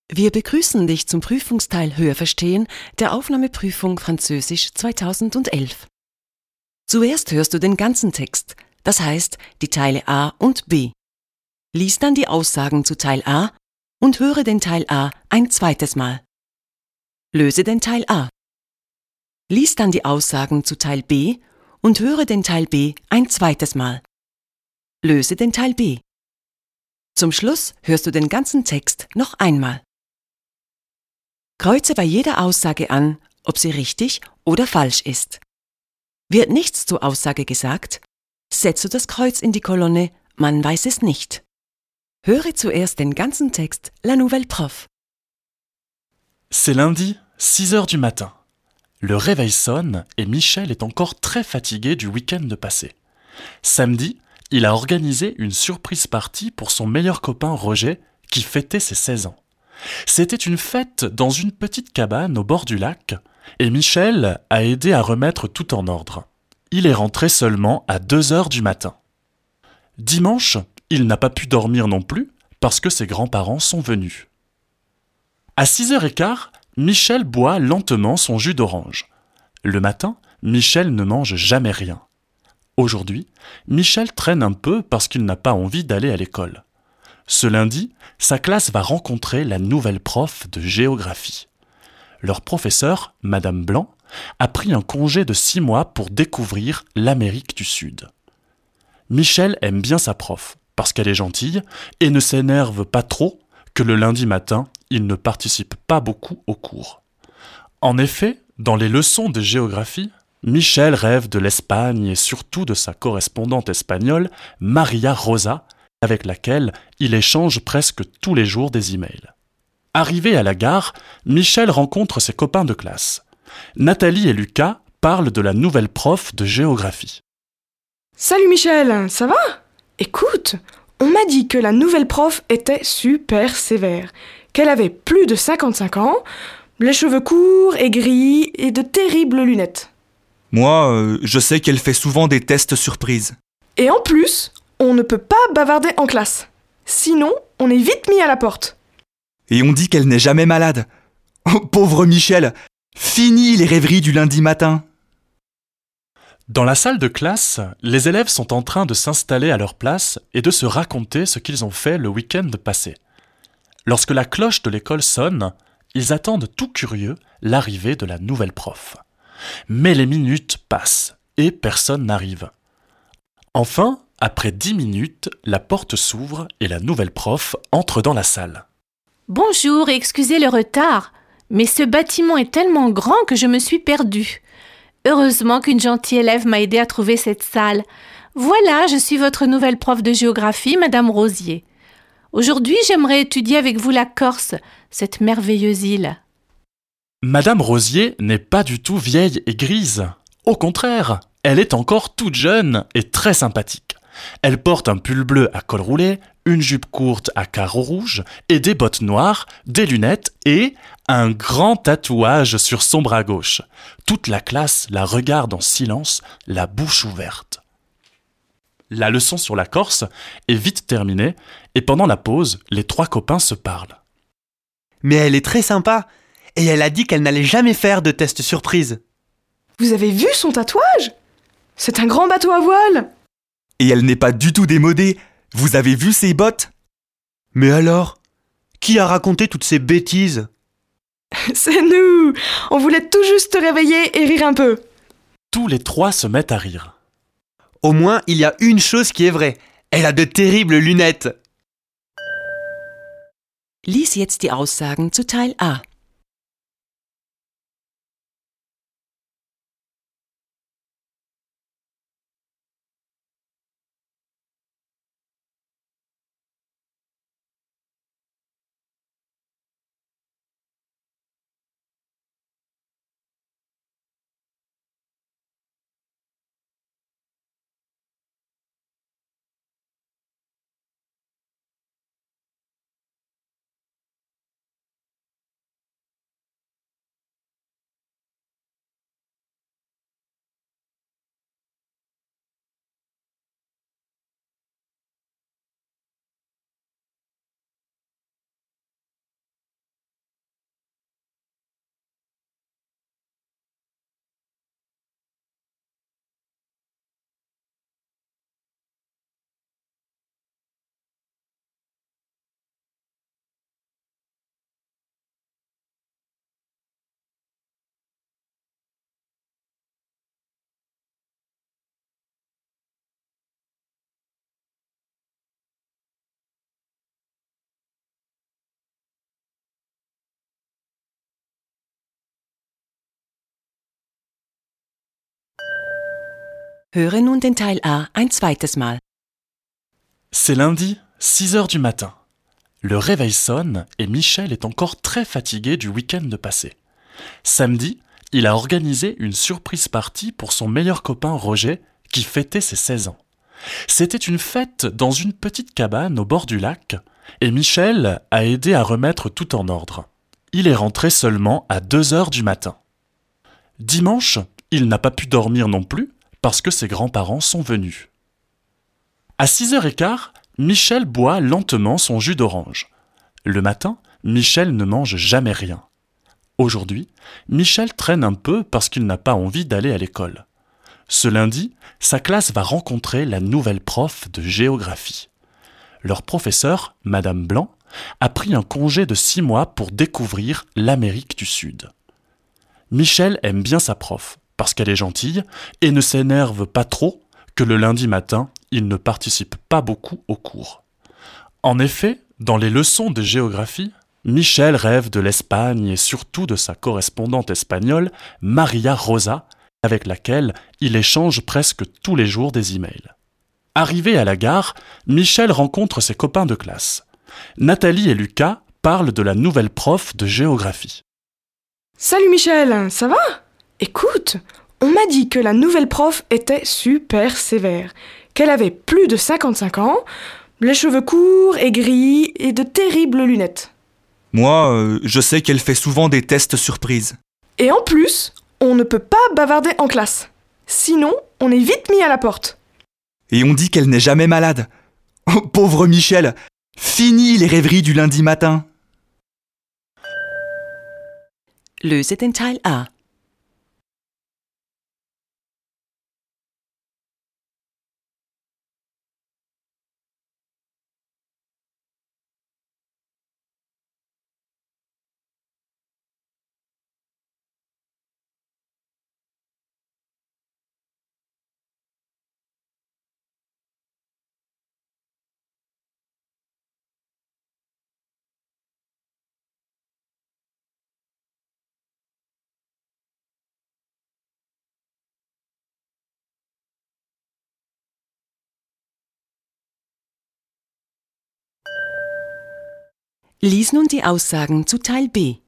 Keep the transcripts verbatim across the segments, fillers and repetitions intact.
Wir begrüßen dich zum Prüfungsteil Hörverstehen der Aufnahmeprüfung Französisch zweitausendelf. Zuerst hörst du den ganzen Text, das heißt die Teile A und B. Lies dann die Aussagen zu Teil A und höre den Teil A ein zweites Mal. Löse den Teil A. Lies dann die Aussagen zu Teil B und höre den Teil B ein zweites Mal. Löse den Teil B. Zum Schluss hörst du den ganzen Text noch einmal. Kreuze bei jeder Aussage an, ob sie richtig oder falsch ist. Wird nichts zur Aussage gesagt, setze das Kreuz in die Kolonne Man weiß es nicht. Höre zuerst den ganzen Text La Nouvelle Prof. C'est lundi, six heures du matin. Le réveil sonne et Michel est encore très fatigué du week-end passé. Samedi, il a organisé une surprise party pour son meilleur copain Roger qui fêtait ses seize ans. C'était une fête dans une petite cabane au bord du lac et Michel a aidé à remettre tout en ordre. Il est rentré seulement à deux heures du matin. Dimanche, il n'a pas pu dormir non plus parce que ses grands-parents sont venus. À six heures quinze, Michel boit lentement son jus d'orange. Le matin, Michel ne mange jamais rien. Aujourd'hui, Michel traîne un peu parce qu'il n'a pas envie d'aller à l'école. Ce lundi, sa classe va rencontrer la nouvelle prof de géographie. Leur professeur, Madame Blanc, a pris un congé de six mois pour découvrir l'Amérique du Sud. Michel aime bien sa prof parce qu'elle est gentille et ne s'énerve pas trop que le lundi matin, il ne participe pas beaucoup aux cours. En effet, dans les leçons de géographie, Michel rêve de l'Espagne et surtout de sa correspondante espagnole, Maria Rosa, avec laquelle il échange presque tous les jours des emails. Arrivé à la gare, Michel rencontre ses copains de classe. Nathalie et Lucas parlent de la nouvelle prof de géographie. Salut Michel, ça va? Écoute, on m'a dit que la nouvelle prof était super sévère, qu'elle avait plus de cinquante-cinq ans, les cheveux courts et gris et de terribles lunettes. Moi, euh, je sais qu'elle fait souvent des tests surprises. Et en plus, on ne peut pas bavarder en classe. Sinon, on est vite mis à la porte. Et on dit qu'elle n'est jamais malade. Oh, pauvre Michel, fini les rêveries du lundi matin. Dans la salle de classe, les élèves sont en train de s'installer à leur place et de se raconter ce qu'ils ont fait le week-end passé. Lorsque la cloche de l'école sonne, ils attendent tout curieux l'arrivée de la nouvelle prof. Mais les minutes passent et personne n'arrive. Enfin, après dix minutes, la porte s'ouvre et la nouvelle prof entre dans la salle. Bonjour et excusez le retard, mais ce bâtiment est tellement grand que je me suis perdue. Heureusement qu'une gentille élève m'a aidé à trouver cette salle. Voilà, je suis votre nouvelle prof de géographie, Madame Rosier. Aujourd'hui, j'aimerais étudier avec vous la Corse, cette merveilleuse île. Madame Rosier n'est pas du tout vieille et grise. Au contraire, elle est encore toute jeune et très sympathique. Elle porte un pull bleu à col roulé, une jupe courte à carreaux rouges et des bottes noires, des lunettes et un grand tatouage sur son bras gauche. Toute la classe la regarde en silence, la bouche ouverte. La leçon sur la Corse est vite terminée et pendant la pause, les trois copains se parlent. Mais elle est très sympa et elle a dit qu'elle n'allait jamais faire de test surprise. Vous avez vu son tatouage? C'est un grand bateau à voile. Et elle n'est pas du tout démodée. Vous avez vu ses bottes? Mais alors? Qui a raconté toutes ces bêtises? C'est nous. On voulait tout juste te réveiller et rire un peu. Tous les trois se mettent à rire. Au moins, il y a une chose qui est vraie. Elle a de terribles lunettes. Lies jetzt die Aussagen zu Teil A. Höre nun den Teil A ein zweites Mal. C'est lundi, six heures du matin. Le réveil sonne et Michel est encore très fatigué du week-end passé. Samedi, il a organisé une surprise party pour son meilleur copain Roger qui fêtait ses seize ans. C'était une fête dans une petite cabane au bord du lac et Michel a aidé à remettre tout en ordre. Il est rentré seulement à deux heures du matin. Dimanche, il n'a pas pu dormir non plus parce que ses grands-parents sont venus. À six heures quinze, Michel boit lentement son jus d'orange. Le matin, Michel ne mange jamais rien. Aujourd'hui, Michel traîne un peu parce qu'il n'a pas envie d'aller à l'école. Ce lundi, sa classe va rencontrer la nouvelle prof de géographie. Leur professeur, Madame Blanc, a pris un congé de six mois pour découvrir l'Amérique du Sud. Michel aime bien sa prof parce qu'elle est gentille et ne s'énerve pas trop que le lundi matin, il ne participe pas beaucoup aux cours. En effet, dans les leçons de géographie, Michel rêve de l'Espagne et surtout de sa correspondante espagnole, Maria Rosa, avec laquelle il échange presque tous les jours des emails. Arrivé à la gare, Michel rencontre ses copains de classe. Nathalie et Lucas parlent de la nouvelle prof de géographie. Salut Michel, ça va? Écoute, on m'a dit que la nouvelle prof était super sévère, qu'elle avait plus de cinquante-cinq ans, les cheveux courts, aigris et de terribles lunettes. Moi, euh, je sais qu'elle fait souvent des tests surprises. Et en plus, on ne peut pas bavarder en classe. Sinon, on est vite mis à la porte. Et on dit qu'elle n'est jamais malade. Oh, pauvre Michel, fini les rêveries du lundi matin. Löse den Teil A. Lies nun die Aussagen zu Teil B.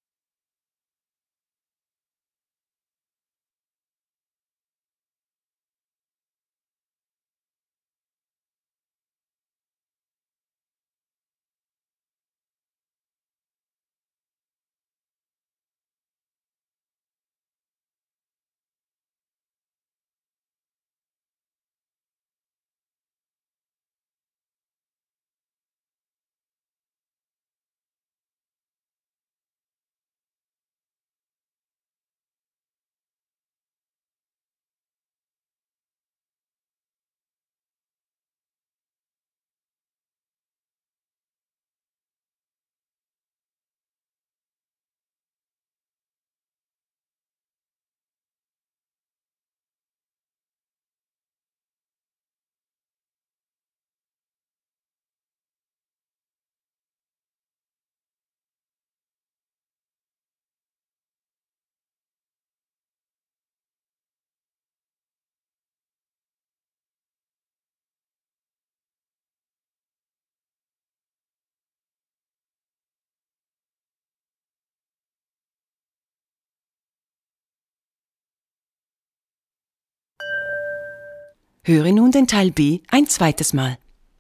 Höre nun den Teil B ein zweites Mal.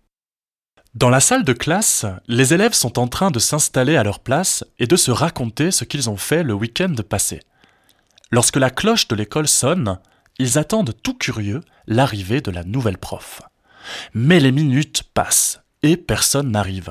Dans la salle de classe, les élèves sont en train de s'installer à leur place et de se raconter ce qu'ils ont fait le week-end passé. Lorsque la cloche de l'école sonne, ils attendent tout curieux l'arrivée de la nouvelle prof. Mais les minutes passent et personne n'arrive.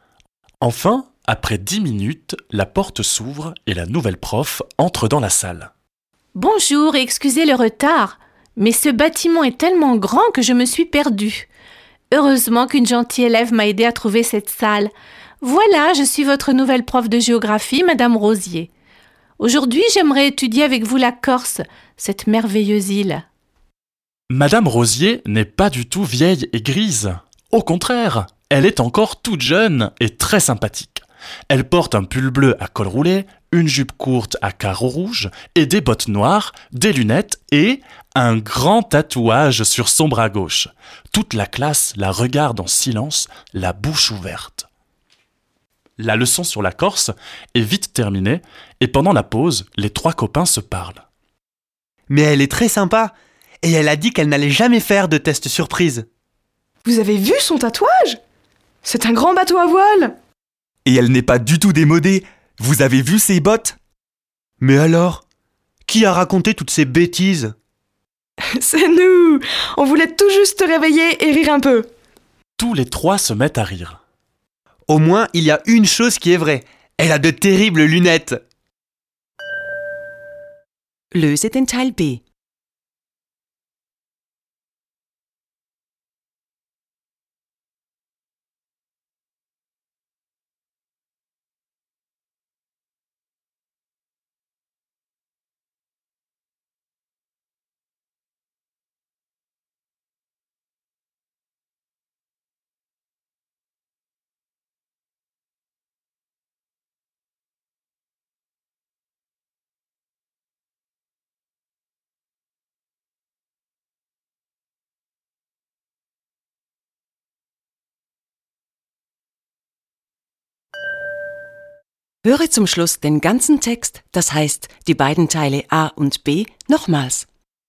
Enfin, après dix minutes, la porte s'ouvre et la nouvelle prof entre dans la salle. Bonjour et excusez le retard, mais ce bâtiment est tellement grand que je me suis perdue. Heureusement qu'une gentille élève m'a aidé à trouver cette salle. Voilà, je suis votre nouvelle prof de géographie, Madame Rosier. Aujourd'hui, j'aimerais étudier avec vous la Corse, cette merveilleuse île. Madame Rosier n'est pas du tout vieille et grise. Au contraire, elle est encore toute jeune et très sympathique. Elle porte un pull bleu à col roulé, une jupe courte à carreaux rouges et des bottes noires, des lunettes et un grand tatouage sur son bras gauche. Toute la classe la regarde en silence, la bouche ouverte. La leçon sur la Corse est vite terminée et pendant la pause, les trois copains se parlent. Mais elle est très sympa et elle a dit qu'elle n'allait jamais faire de test surprise. Vous avez vu son tatouage? C'est un grand bateau à voile. Et elle n'est pas du tout démodée. Vous avez vu ses bottes? Mais alors, qui a raconté toutes ces bêtises? C'est nous. On voulait tout juste te réveiller et rire un peu. Tous les trois se mettent à rire. Au moins, il y a une chose qui est vraie. Elle a de terribles lunettes. Löse den Teil B. Höre zum Schluss den ganzen Text, das heißt die beiden Teile A und B, nochmals.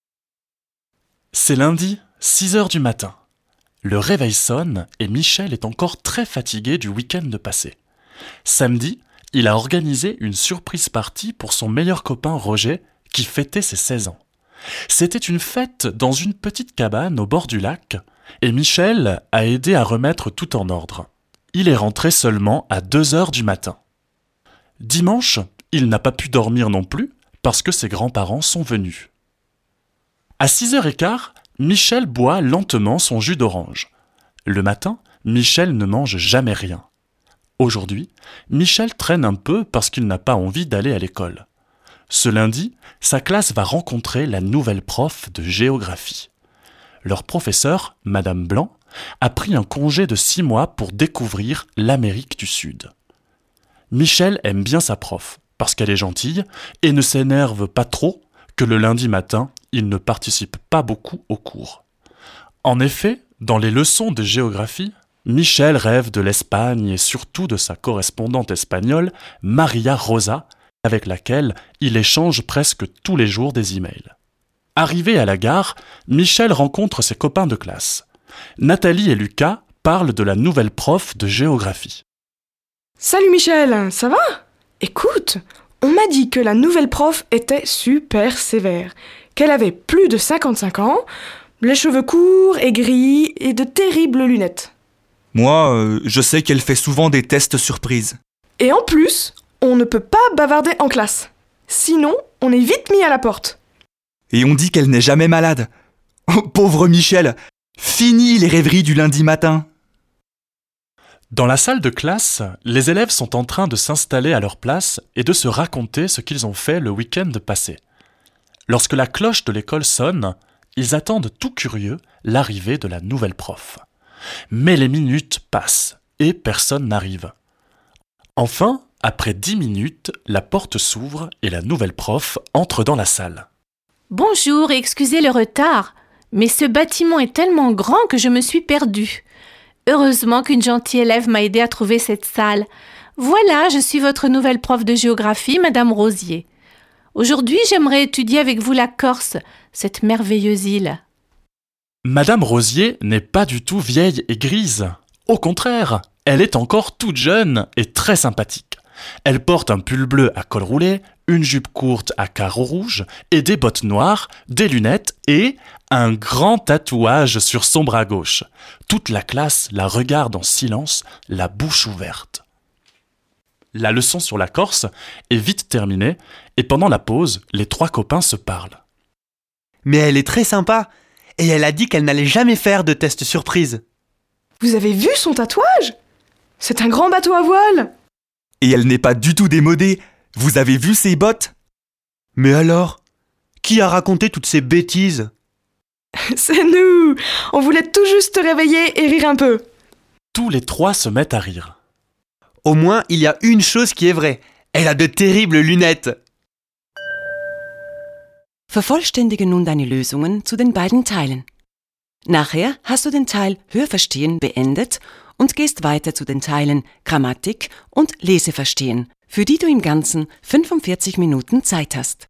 C'est lundi, six heures du matin. Le réveil sonne et Michel est encore très fatigué du week-end passé. Samedi, il a organisé une surprise party pour son meilleur copain Roger qui fêtait ses seize ans. C'était une fête dans une petite cabane au bord du lac et Michel a aidé à remettre tout en ordre. Il est rentré seulement à deux heures du matin. Dimanche, il n'a pas pu dormir non plus parce que ses grands-parents sont venus. À six heures quinze, Michel boit lentement son jus d'orange. Le matin, Michel ne mange jamais rien. Aujourd'hui, Michel traîne un peu parce qu'il n'a pas envie d'aller à l'école. Ce lundi, sa classe va rencontrer la nouvelle prof de géographie. Leur professeur, Madame Blanc, a pris un congé de six mois pour découvrir l'Amérique du Sud. Michel aime bien sa prof parce qu'elle est gentille et ne s'énerve pas trop que le lundi matin, il ne participe pas beaucoup aux cours. En effet, dans les leçons de géographie, Michel rêve de l'Espagne et surtout de sa correspondante espagnole, Maria Rosa, avec laquelle il échange presque tous les jours des emails. Arrivé à la gare, Michel rencontre ses copains de classe. Nathalie et Lucas parlent de la nouvelle prof de géographie. Salut Michel, ça va? Écoute, on m'a dit que la nouvelle prof était super sévère, qu'elle avait plus de cinquante-cinq ans, les cheveux courts et gris et de terribles lunettes. Moi, euh, je sais qu'elle fait souvent des tests surprises. Et en plus, on ne peut pas bavarder en classe. Sinon, on est vite mis à la porte. Et on dit qu'elle n'est jamais malade. Oh, pauvre Michel, fini les rêveries du lundi matin. Dans la salle de classe, les élèves sont en train de s'installer à leur place et de se raconter ce qu'ils ont fait le week-end passé. Lorsque la cloche de l'école sonne, ils attendent tout curieux l'arrivée de la nouvelle prof. Mais les minutes passent et personne n'arrive. Enfin, après dix minutes, la porte s'ouvre et la nouvelle prof entre dans la salle. Bonjour et excusez le retard, mais ce bâtiment est tellement grand que je me suis perdue. Heureusement qu'une gentille élève m'a aidé à trouver cette salle. Voilà, je suis votre nouvelle prof de géographie, Madame Rosier. Aujourd'hui, j'aimerais étudier avec vous la Corse, cette merveilleuse île. Madame Rosier n'est pas du tout vieille et grise. Au contraire, elle est encore toute jeune et très sympathique. Elle porte un pull bleu à col roulé, une jupe courte à carreaux rouges et des bottes noires, des lunettes et un grand tatouage sur son bras gauche. Toute la classe la regarde en silence, la bouche ouverte. La leçon sur la Corse est vite terminée et pendant la pause, les trois copains se parlent. Mais elle est très sympa et elle a dit qu'elle n'allait jamais faire de test surprise. Vous avez vu son tatouage? C'est un grand bateau à voile. Et elle n'est pas du tout démodée. Vous avez vu ses bottes? Mais alors, qui a raconté toutes ces bêtises? C'est nous. On voulait tout juste te réveiller et rire un peu. Tous les trois se mettent à rire. Au moins, il y a une chose qui est vraie. Elle a de terribles lunettes. Vervollständige nun deine Lösungen zu den beiden Teilen. Nachher hast du den Teil Hörverstehen beendet und gehst weiter zu den Teilen Grammatik und Leseverstehen, für die du im Ganzen fünfundvierzig Minuten Zeit hast.